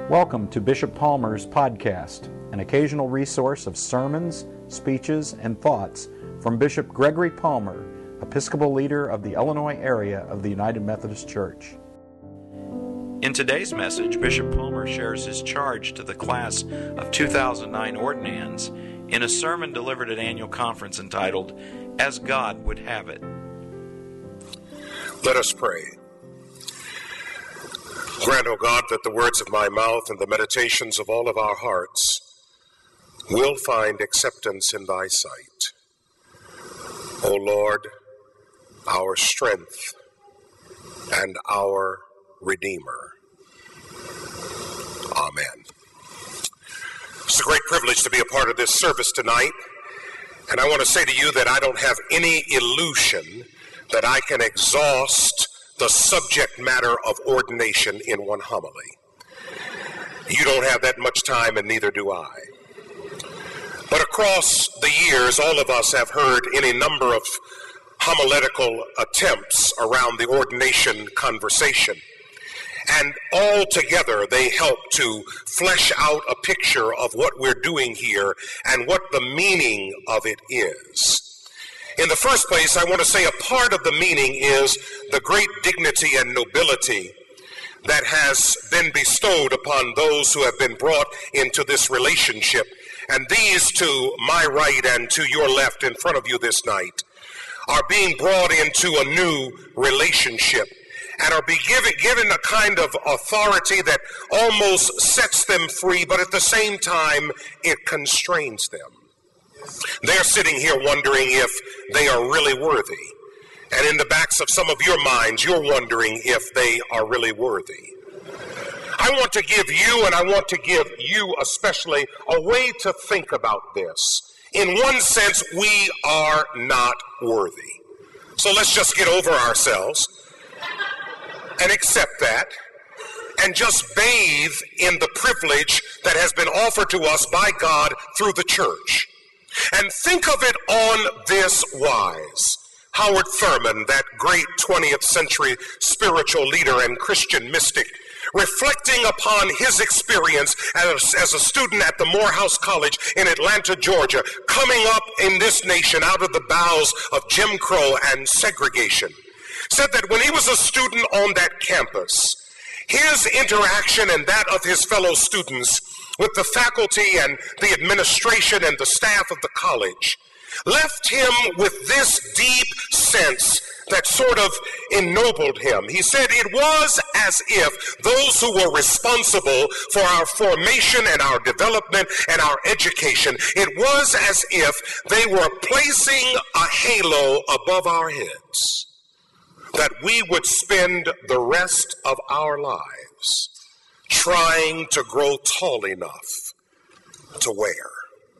Welcome to Bishop Palmer's podcast, an occasional resource of sermons, speeches, and thoughts from Bishop Gregory Palmer, Episcopal leader of the Illinois area of the United Methodist Church. In today's message, Bishop Palmer shares his charge to the class of 2009 ordinands in a sermon delivered at annual conference entitled, As God Would Have It. Let us pray. Grant, O God, that the words of my mouth and the meditations of all of our hearts will find acceptance in thy sight. O Lord, our strength and our Redeemer. Amen. It's a great privilege to be a part of this service tonight, and I want to say to you that I don't have any illusion that I can exhaust the subject matter of ordination in one homily. You don't have that much time, and neither do I. But across the years, all of us have heard any number of homiletical attempts around the ordination conversation. And all together, they help to flesh out a picture of what we're doing here and what the meaning of it is. In the first place, I want to say a part of the meaning is the great dignity and nobility that has been bestowed upon those who have been brought into this relationship. And these to my right and to your left in front of you this night are being brought into a new relationship and are given a kind of authority that almost sets them free, but at the same time, it constrains them. They're sitting here wondering if they are really worthy. And in the backs of some of your minds, you're wondering if they are really worthy. I want to give you, and I want to give you especially, a way to think about this. In one sense, we are not worthy. So let's just get over ourselves and accept that and just bathe in the privilege that has been offered to us by God through the church. And think of it on this wise. Howard Thurman, that great 20th century spiritual leader and Christian mystic, reflecting upon his experience as a student at the Morehouse College in Atlanta, Georgia, coming up in this nation out of the bowels of Jim Crow and segregation, said that when he was a student on that campus, his interaction and that of his fellow students with the faculty and the administration and the staff of the college left him with this deep sense that sort of ennobled him. He said it was as if those who were responsible for our formation and our development and our education, it was as if they were placing a halo above our heads that we would spend the rest of our lives trying to grow tall enough to wear.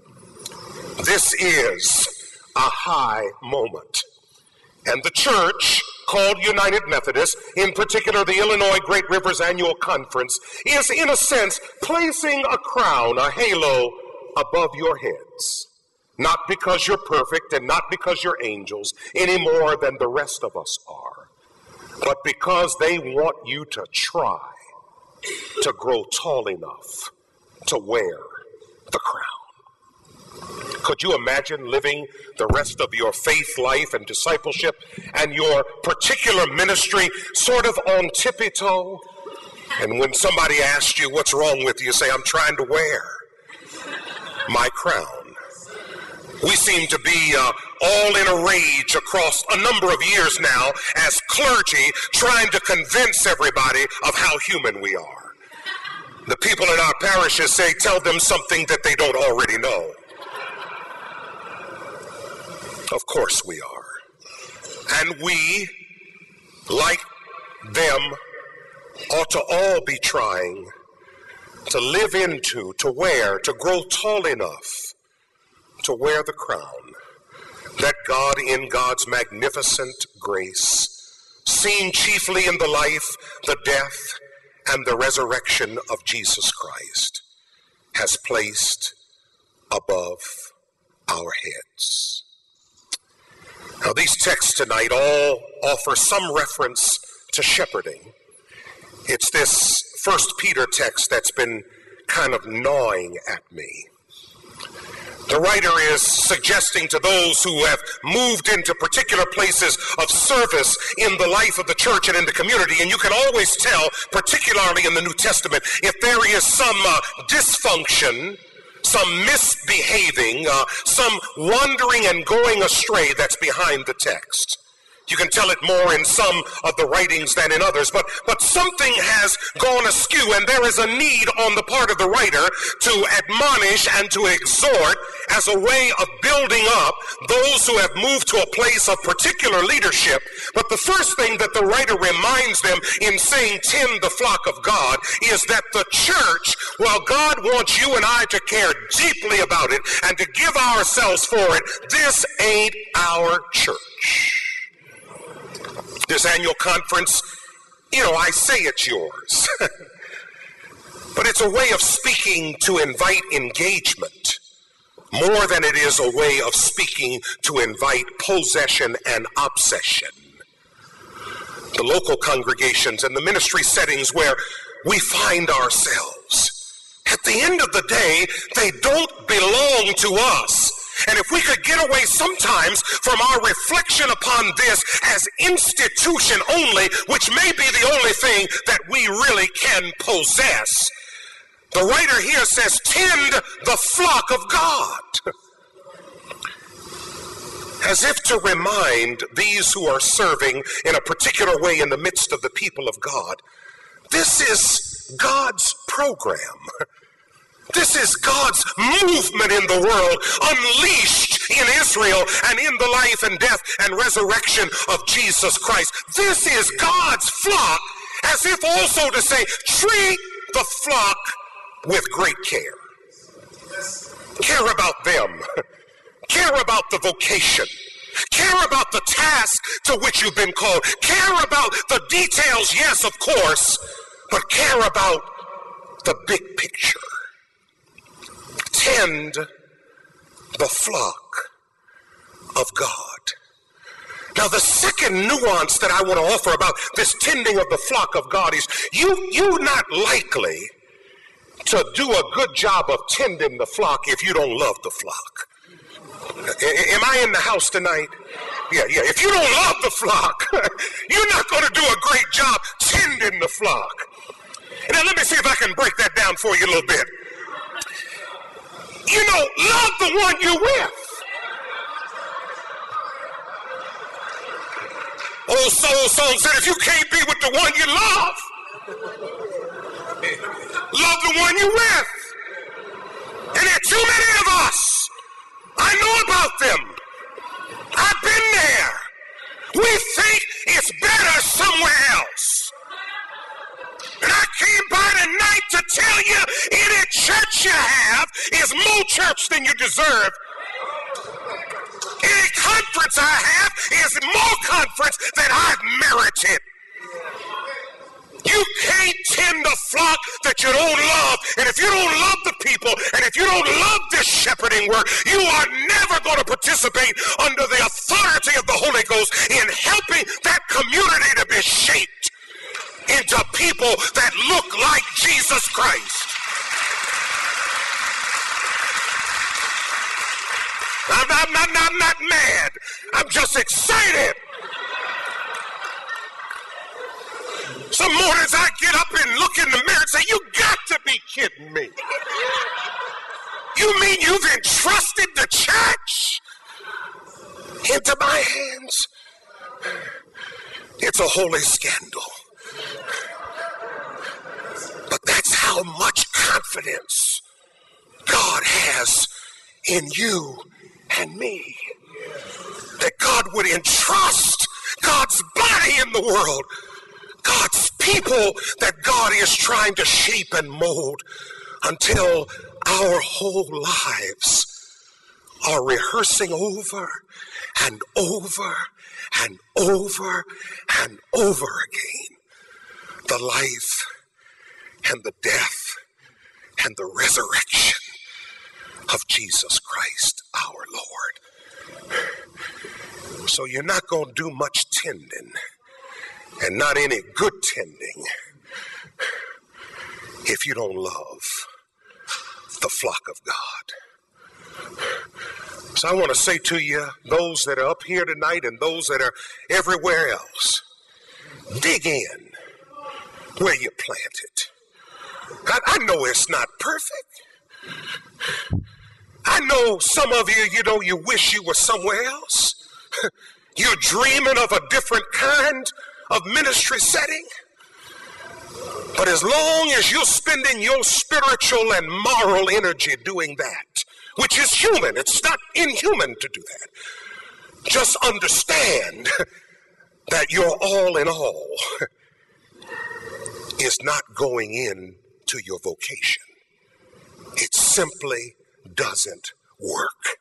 This is a high moment. And the church, called United Methodist, in particular the Illinois Great Rivers Annual Conference, is in a sense placing a crown, a halo above your heads. Not because you're perfect and not because you're angels any more than the rest of us are, but because they want you to try to grow tall enough to wear the crown. Could you imagine living the rest of your faith life and discipleship and your particular ministry sort of on tippy-toe? And when somebody asks you what's wrong with you, you say, I'm trying to wear my crown. We seem to be all in a rage across a number of years now as clergy trying to convince everybody of how human we are. The people in our parishes say, tell them something that they don't already know. Of course we are. And we, like them, ought to all be trying to live into, to wear, to grow tall enough to wear the crown that God, in God's magnificent grace, seen chiefly in the life, the death, and the resurrection of Jesus Christ, has placed above our heads. Now, these texts tonight all offer some reference to shepherding. It's this 1 Peter text that's been kind of gnawing at me. The writer is suggesting to those who have moved into particular places of service in the life of the church and in the community, and you can always tell, particularly in the New Testament, if there is some dysfunction, some misbehaving, some wandering and going astray that's behind the text. You can tell it more in some of the writings than in others, but something has gone askew, and there is a need on the part of the writer to admonish and to exhort as a way of building up those who have moved to a place of particular leadership. But the first thing that the writer reminds them in saying, "Tend the flock of God," is that the church, while God wants you and I to care deeply about it and to give ourselves for it, this ain't our church. This annual conference, I say it's yours. But it's a way of speaking to invite engagement more than it is a way of speaking to invite possession and obsession. The local congregations and the ministry settings where we find ourselves, at the end of the day, they don't belong to us. And if we could get away sometimes from our reflection upon this as institution only, which may be the only thing that we really can possess, the writer here says, tend the flock of God. As if to remind these who are serving in a particular way in the midst of the people of God, this is God's program. This is God's movement in the world, unleashed in Israel and in the life and death and resurrection of Jesus Christ. This is God's flock, as if also to say, treat the flock with great care. Care about them. Care about the vocation. Care about the task to which you've been called. Care about the details, yes, of course, but care about the big picture. Tend the flock of God. Now, the second nuance that I want to offer about this tending of the flock of God is you're not likely to do a good job of tending the flock if you don't love the flock. Am I in the house tonight? Yeah. If you don't love the flock, you're not going to do a great job tending the flock. Now, let me see if I can break that down for you a little bit. Love the one you're with. Old soul song said, if you can't be with the one you love the one you're with. And there are too many of us. I know about them. I've been there. We think it's better somewhere else. And I came by tonight to tell you, any church you have is more church than you deserve. Any conference I have is more conference than I've merited. You can't tend a flock that you don't love. And if you don't love the people, and if you don't love this shepherding work, you are never going to participate under the authority of the Holy Ghost in helping that community to be shaped into people that look like Jesus Christ. I'm not mad. I'm just excited. Some mornings I get up and look in the mirror and say, you got to be kidding me. You mean you've entrusted the church into my hands? It's a holy scandal. But that's how much confidence God has in you and me. That God would entrust God's body in the world, God's people that God is trying to shape and mold until our whole lives are rehearsing over and over and over and over again the life and the death and the resurrection of Jesus Christ our Lord. So you're not going to do much tending, and not any good tending, if you don't love the flock of God. So I want to say to you, those that are up here tonight and those that are everywhere else, dig in where you planted. I know it's not perfect. I know some of you, you wish you were somewhere else. You're dreaming of a different kind of ministry setting. But as long as you're spending your spiritual and moral energy doing that, which is human, it's not inhuman to do that, just understand that your all in all is not going in to your vocation. It simply doesn't work.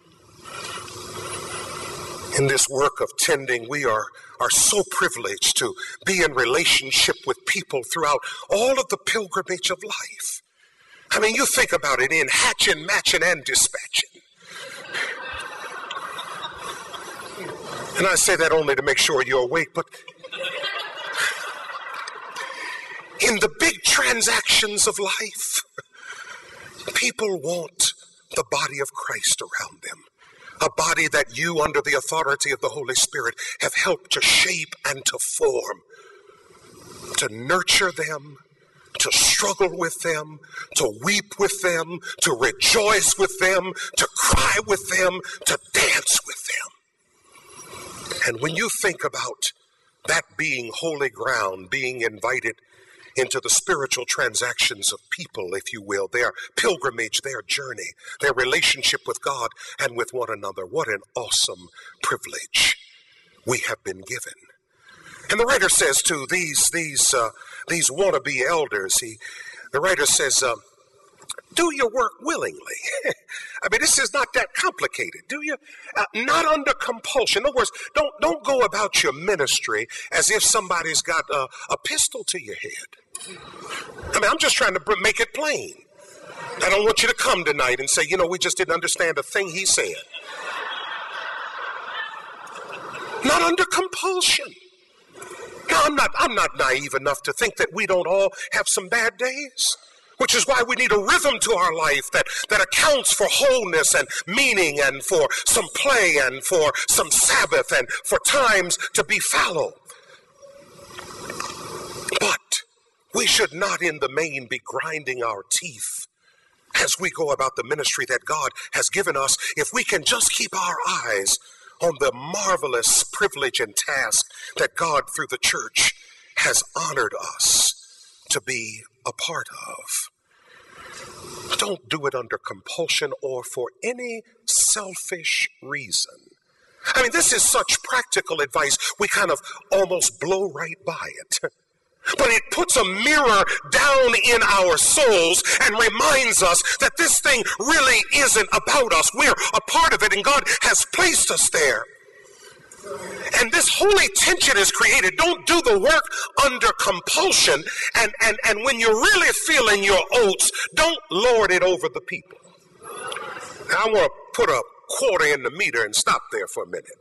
In this work of tending, we are so privileged to be in relationship with people throughout all of the pilgrimage of life. I mean, you think about it in hatching, matching, and dispatching. And I say that only to make sure you're awake, but in the big transactions of life, people want the body of Christ around them. A body that you, under the authority of the Holy Spirit, have helped to shape and to form, to nurture them, to struggle with them, to weep with them, to rejoice with them, to cry with them, to dance with them. And when you think about that being holy ground, being invited into the spiritual transactions of people, if you will, their pilgrimage, their journey, their relationship with God and with one another, what an awesome privilege we have been given. And the writer says to these wannabe elders, the writer says, do your work willingly. I mean, this is not that complicated. Do you? Not under compulsion. In other words, don't go about your ministry as if somebody's got a pistol to your head. I mean, I'm just trying to make it plain. I don't want you to come tonight and say, we just didn't understand a thing he said. Not under compulsion. Now, I'm not naive enough to think that we don't all have some bad days, which is why we need a rhythm to our life that accounts for wholeness and meaning and for some play and for some Sabbath and for times to be fallow. But we should not in the main be grinding our teeth as we go about the ministry that God has given us if we can just keep our eyes on the marvelous privilege and task that God through the church has honored us to be a part of. Don't do it under compulsion or for any selfish reason. I mean, this is such practical advice, we kind of almost blow right by it. But it puts a mirror down in our souls and reminds us that this thing really isn't about us. We're a part of it, and God has placed us there. And this holy tension is created. Don't do the work under compulsion. And when you're really feeling your oats, don't lord it over the people. Now, I want to put a quarter in the meter and stop there for a minute.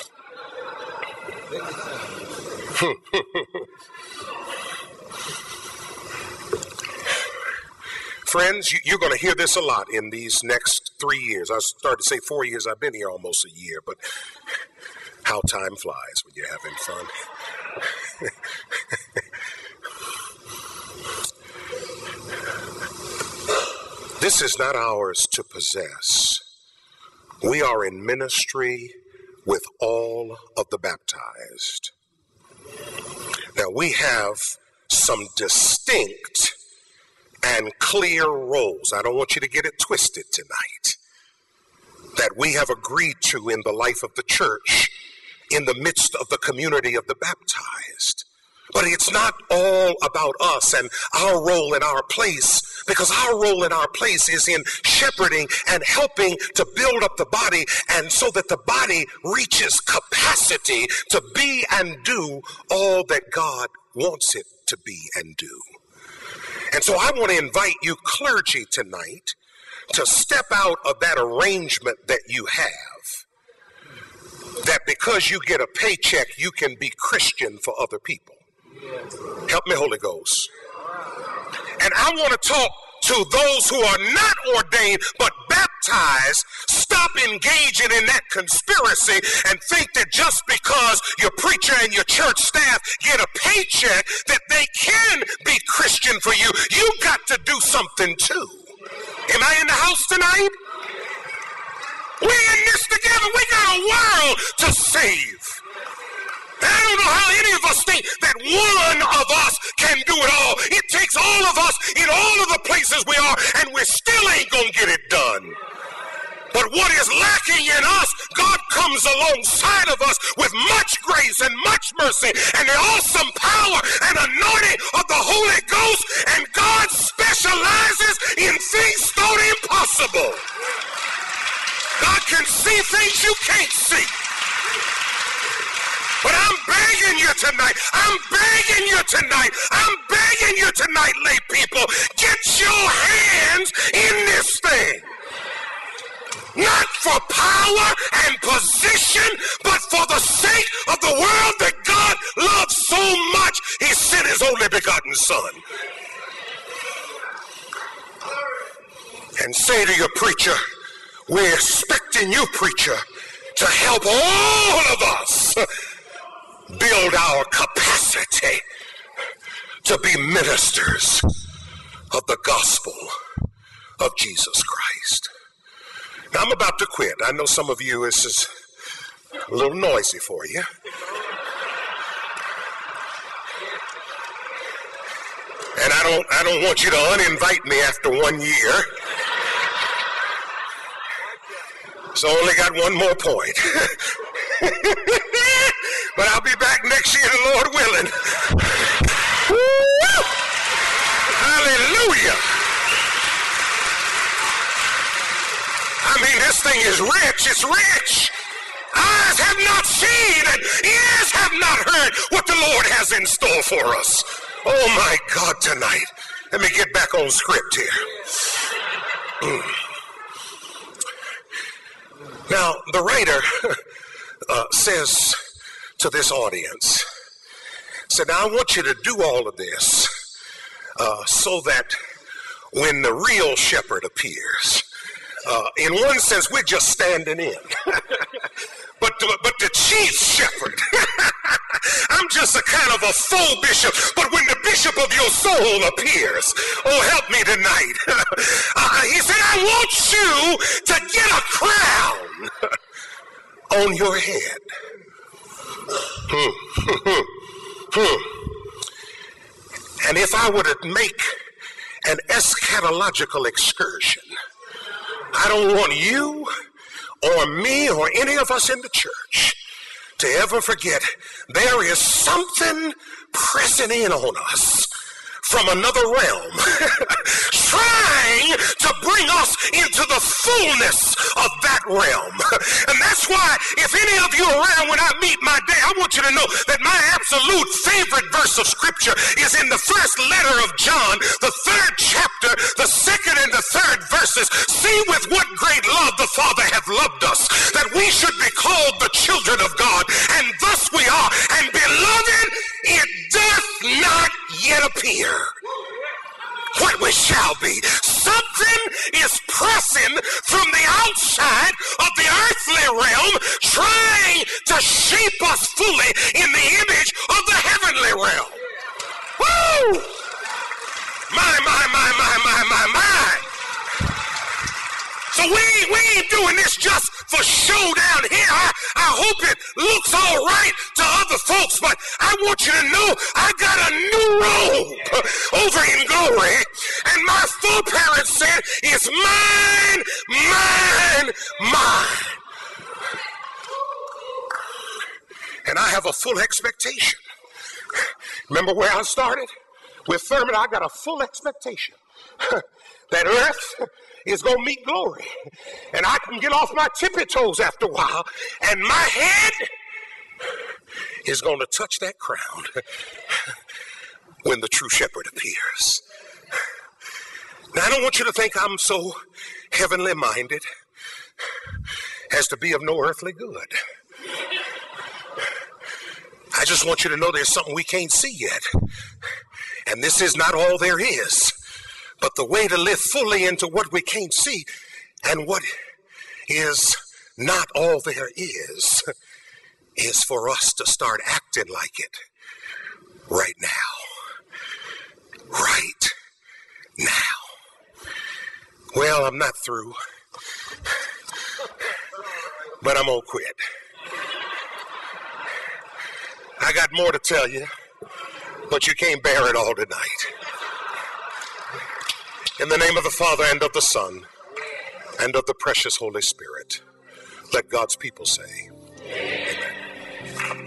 Friends, you're going to hear this a lot in these next 3 years. I started to say 4 years. I've been here almost a year, but how time flies when you're having fun. This is not ours to possess. We are in ministry with all of the baptized. Now, we have some distinct and clear roles. I don't want you to get it twisted tonight. That we have agreed to in the life of the church, in the midst of the community of the baptized. But it's not all about us and our role in our place, because our role in our place is in shepherding and helping to build up the body, and so that the body reaches capacity to be and do all that God wants it to be and do. And so I want to invite you clergy tonight to step out of that arrangement that you have, that because you get a paycheck, you can be Christian for other people. Help me, Holy Ghost. And I want to talk to those who are not ordained but baptized. Stop engaging in that conspiracy and think that just because your preacher and your church staff get a paycheck that they can be Christian for you. You got to do something too. Am I in the house tonight? We're in this together. We got a world to save. I don't know how any of us think that one of us can do it all. It takes all of us in all of the places we are, and we still ain't going to get it done. But what is lacking in us, God comes alongside of us with much grace and much mercy and the awesome power and anointing of the Holy Ghost, and God specializes in things thought impossible. God can see things you can't see. But I'm begging you tonight, I'm begging you tonight, lay people, get your hands in this thing. Not for power and position, but for the sake of the world that God loved so much, he sent his only begotten Son. And say to your preacher, we're expecting you, preacher, to help all of us build our capacity to be ministers of the gospel of Jesus Christ. Now, I'm about to quit. I know some of you, this is a little noisy for you. And I don't want you to uninvite me after 1 year. So I only got one more point. But I'll be back next year, the Lord willing. Woo! Hallelujah. I mean, this thing is rich. It's rich. Eyes have not seen and ears have not heard what the Lord has in store for us. Oh, my God, tonight. Let me get back on script here. Now, the writer says to this audience, said, now I want you to do all of this so that when the real shepherd appears, in one sense, we're just standing in. But the chief shepherd, I'm just a kind of a faux bishop. But when the bishop of your soul appears, oh, help me tonight. He said, I want you to get a crown on your head. And if I were to make an eschatological excursion, I don't want you or me or any of us in the church to ever forget there is something pressing in on us from another realm, trying to bring us into the fullness of that realm. And that's why if any of you are around when I meet my day, I want you to know that my absolute favorite verse of scripture is in the first letter of John, the 3rd chapter, the 2nd and the 3rd verses. See with what great love the Father hath loved us, that we should be called the children of God, and thus we are. And beloved, it doth not yet appear what we shall be. Something is pressing from the outside of the earthly realm, trying to shape us fully in the image of the heavenly realm. Woo! My. So we ain't doing this just for show down here. I hope it looks all right to other folks, but I want you to know I got a new robe over in glory, and my foreparents said it's mine. And I have a full expectation. Remember where I started? With Thurman, I got a full expectation that earth is going to meet glory. And I can get off my tippy toes after a while, and my head is going to touch that crown when the true shepherd appears. Now, I don't want you to think I'm so heavenly minded as to be of no earthly good. I just want you to know there's something we can't see yet. And this is not all there is. But the way to live fully into what we can't see and what is not all there is for us to start acting like it right now. Right now. Well, I'm not through, but I'm gonna quit. I got more to tell you, but you can't bear it all tonight. In the name of the Father, and of the Son, and of the precious Holy Spirit, let God's people say, Amen.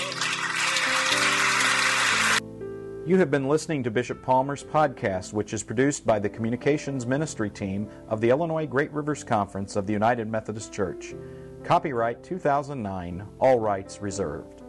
You have been listening to Bishop Palmer's podcast, which is produced by the Communications Ministry Team of the Illinois Great Rivers Conference of the United Methodist Church. Copyright 2009, all rights reserved.